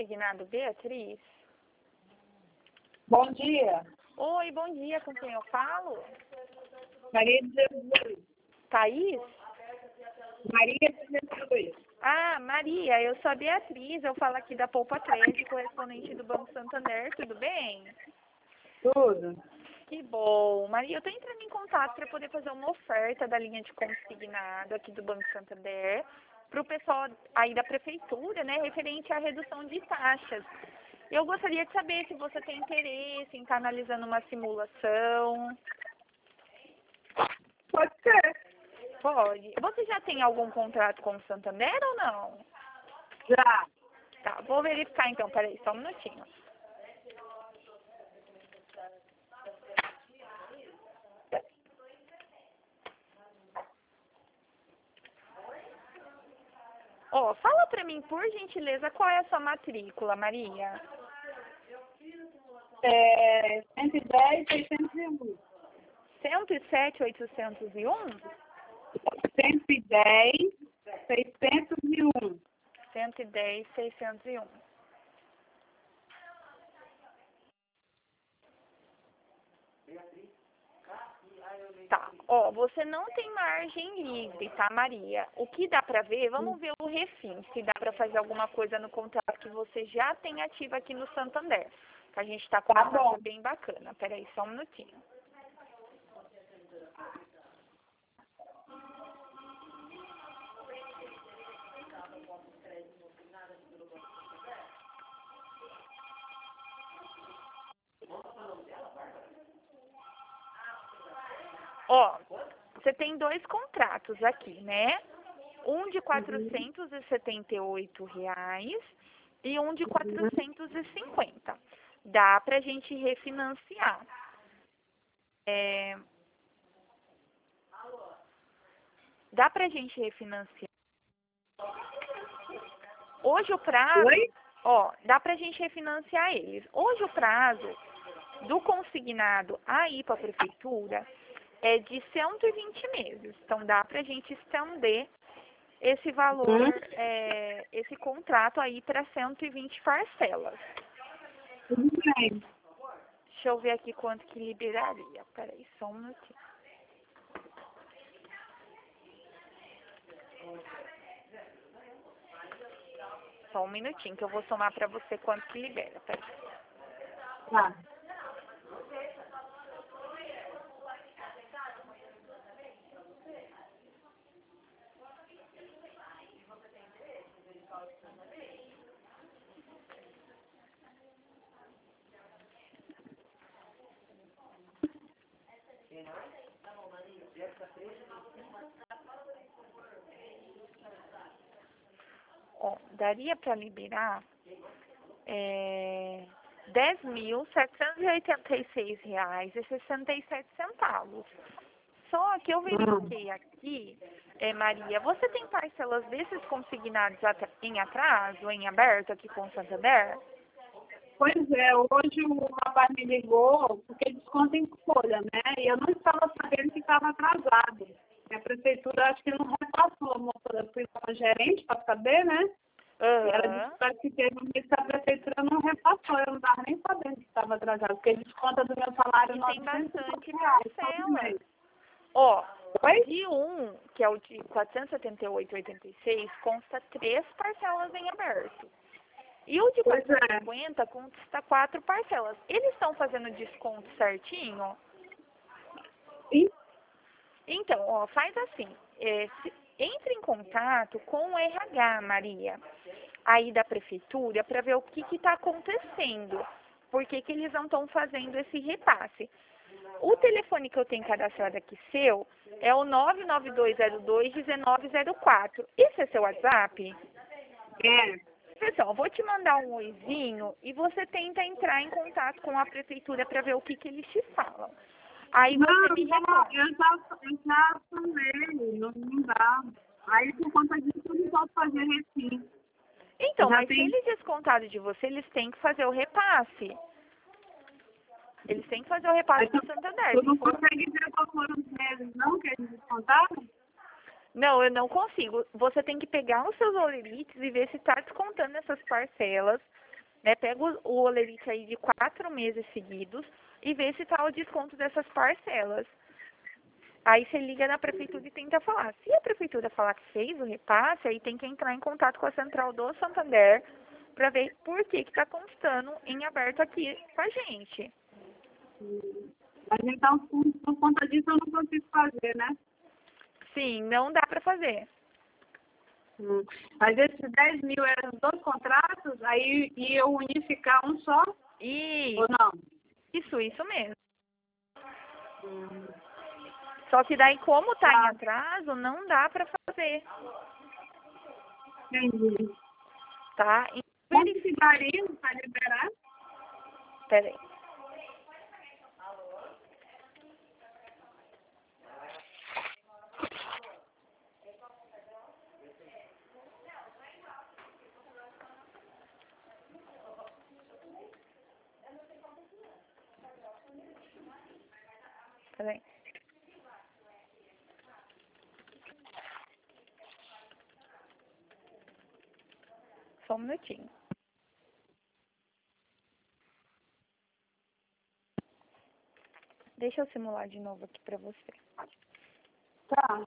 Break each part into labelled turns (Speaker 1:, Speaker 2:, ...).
Speaker 1: consignado, Beatriz?
Speaker 2: Bom dia.
Speaker 1: Oi, bom dia, com quem eu falo?
Speaker 2: Maria de Jesus.
Speaker 1: Thaís?
Speaker 2: Maria de Jesus.
Speaker 1: Ah, Maria, eu sou a Beatriz, eu falo aqui da Poupa 13, correspondente do Banco Santander, tudo bem?
Speaker 2: Tudo.
Speaker 1: Que bom. Maria, eu estou entrando em contato para poder fazer uma oferta da linha de consignado aqui do Banco Santander para o pessoal aí da prefeitura, né, referente à redução de taxas. Eu gostaria de saber se você tem interesse em estar analisando uma simulação.
Speaker 2: Pode ser.
Speaker 1: Pode. Você já tem algum contrato com o Santander ou não?
Speaker 2: Já.
Speaker 1: Tá, vou verificar então. Peraí, só um minutinho. Ó, fala pra mim, por gentileza, qual é a sua matrícula, Maria?
Speaker 2: 110, 601.
Speaker 1: 107.801?
Speaker 2: 110, 601.
Speaker 1: 110.601. Tá, ó, você não tem margem livre, tá, Maria? O que dá pra ver, vamos ver o refim, se dá pra fazer alguma coisa no contrato que você já tem ativo aqui no Santander. Que a gente tá com uma taxa bem bacana. Peraí, só um minutinho. Ó, você tem dois contratos aqui, né? Um de R$ 478 e um de 450. Dá pra gente refinanciar. Dá pra gente refinanciar. Hoje o prazo...
Speaker 2: Oi?
Speaker 1: Ó, dá pra gente refinanciar eles. Hoje o prazo do consignado aí para a prefeitura é de 120 meses. Então dá pra gente estender esse valor, esse contrato aí para 120 parcelas.
Speaker 2: Tudo bem.
Speaker 1: Deixa eu ver aqui quanto que liberaria. Peraí, só um minutinho. Só um minutinho que eu vou somar para você quanto que libera. Peraí.
Speaker 2: Tá.
Speaker 1: Ó, daria para liberar R$ 10.786,67. Só que eu verifiquei aqui, Maria, você tem parcelas desses consignados em atraso, em aberto aqui com o Santander?
Speaker 2: Pois é, hoje o rapaz me ligou porque desconta em folha, né? E eu não estava sabendo que estava atrasado. A prefeitura acho que não repassou, a moça, eu fui com a gerente para saber, né? E ela disse que teve um mês que a prefeitura não repassou, eu não estava nem sabendo que estava atrasado, porque desconta do meu salário
Speaker 1: E tem bastante
Speaker 2: R$ 900
Speaker 1: parcelas. Ó,
Speaker 2: Oi?
Speaker 1: de um, que é o de 478,86, consta 3 parcelas em aberto. E o de
Speaker 2: Pois é.
Speaker 1: 450 consta 4 parcelas. Eles estão fazendo desconto certinho?
Speaker 2: E
Speaker 1: Então, ó, faz assim. Entre em contato com o RH, Maria, aí da prefeitura, para ver o que está acontecendo. Por que eles não estão fazendo esse repasse. O telefone que eu tenho cadastrado aqui seu é o 99202-1904. Esse é seu WhatsApp? Pessoal, eu vou te mandar um oizinho e você tenta entrar em contato com a prefeitura para ver o que eles te falam. Aí você me responde.
Speaker 2: eu já falei, não dá. Aí por conta disso eu não posso fazer refim.
Speaker 1: Então, mas se eles descontaram de você, eles têm que fazer o repasse. Eles têm que fazer o repasse do Santander.
Speaker 2: Tu não consegue ver qual foram os meses, não, que eles descontaram?
Speaker 1: Não, eu não consigo. Você tem que pegar os seus olerites e ver se está descontando essas parcelas né? Pega o Olerite aí de 4 meses seguidos e vê se tá o desconto dessas parcelas. Aí você liga na prefeitura e tenta falar. Se a prefeitura falar que fez o repasse, aí tem que entrar em contato com a central do Santander para ver por que está constando em aberto aqui com a gente.
Speaker 2: Mas então, por conta disso, eu não consigo fazer, né?
Speaker 1: Sim, não dá para fazer.
Speaker 2: Mas esses 10 mil eram os 2 contratos, aí ia unificar um só?
Speaker 1: E
Speaker 2: Ou não?
Speaker 1: isso mesmo. Só que daí, como tá em atraso, não dá para fazer,
Speaker 2: Entendi.
Speaker 1: tá?
Speaker 2: Quanto que daria para liberar?
Speaker 1: Peraí. Peraí. Só um minutinho. Deixa eu simular de novo aqui pra você.
Speaker 2: Tá.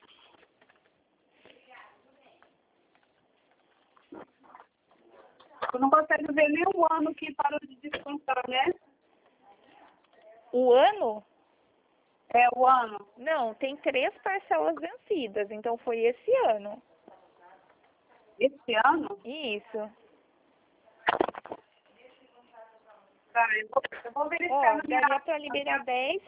Speaker 2: Eu não consigo ver nem o ano que parou de descontar, né?
Speaker 1: O ano?
Speaker 2: É o ano.
Speaker 1: Não, tem 3 parcelas vencidas, então foi esse ano.
Speaker 2: Esse ano?
Speaker 1: Isso.
Speaker 2: Tá, eu vou verificar
Speaker 1: Ó,
Speaker 2: na minha...
Speaker 1: daria para liberar 10,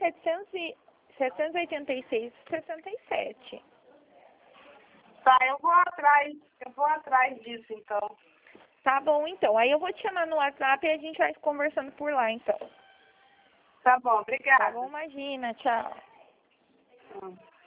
Speaker 1: 786, 67.
Speaker 2: Tá, eu vou atrás disso, então.
Speaker 1: Tá bom, então. Aí eu vou te chamar no WhatsApp e a gente vai conversando por lá, então.
Speaker 2: Tá bom,
Speaker 1: Tá
Speaker 2: obrigada.
Speaker 1: bom, imagina. Tchau.
Speaker 2: Hum.